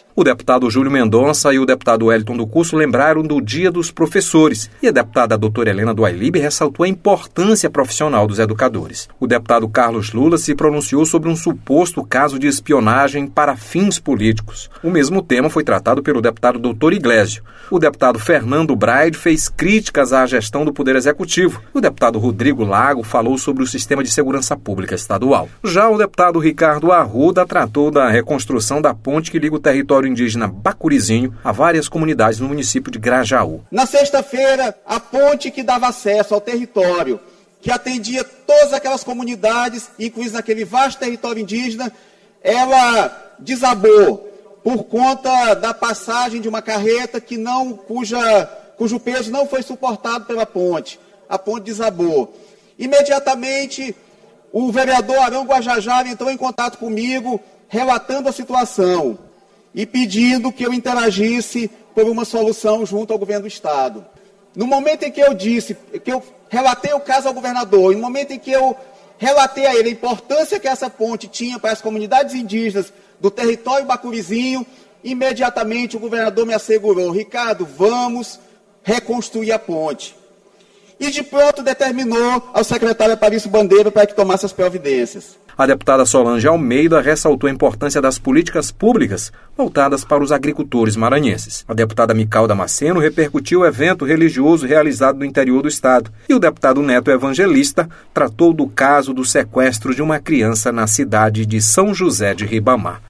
O deputado Júlio Mendonça e o deputado Wellington do Curso lembraram do Dia dos Professores e a deputada doutora Helena do Ailibe ressaltou a importância profissional dos educadores. O deputado Carlos Lula se pronunciou sobre um suposto caso de espionagem para fins políticos. O mesmo tema foi tratado pelo deputado doutor Iglesio. O deputado Fernando Braide fez críticas à gestão do Poder Executivo. O deputado Rodrigo Lago falou sobre o sistema de segurança pública estadual. Já o deputado Ricardo Arruda tratou da reconstrução da ponte que liga o território indígena Bacurizinho a várias comunidades no município de Grajaú. Na sexta-feira, a ponte que dava acesso ao território, que atendia todas aquelas comunidades, inclusive naquele vasto território indígena, ela desabou por conta da passagem de uma carreta cujo peso não foi suportado pela ponte. A ponte desabou. Imediatamente, o vereador Arão Guajajara entrou em contato comigo, relatando a situação e pedindo que eu interagisse por uma solução junto ao governo do Estado. No momento em que eu relatei o caso ao governador, e no momento em que eu relatei a ele a importância que essa ponte tinha para as comunidades indígenas do território Bacurizinho, imediatamente o governador me assegurou: Ricardo, vamos reconstruir a ponte. E de pronto determinou ao secretário Aparício Bandeira para que tomasse as providências. A deputada Solange Almeida ressaltou a importância das políticas públicas voltadas para os agricultores maranhenses. A deputada Mical Damasceno repercutiu o evento religioso realizado no interior do estado. E o deputado Neto Evangelista tratou do caso do sequestro de uma criança na cidade de São José de Ribamar.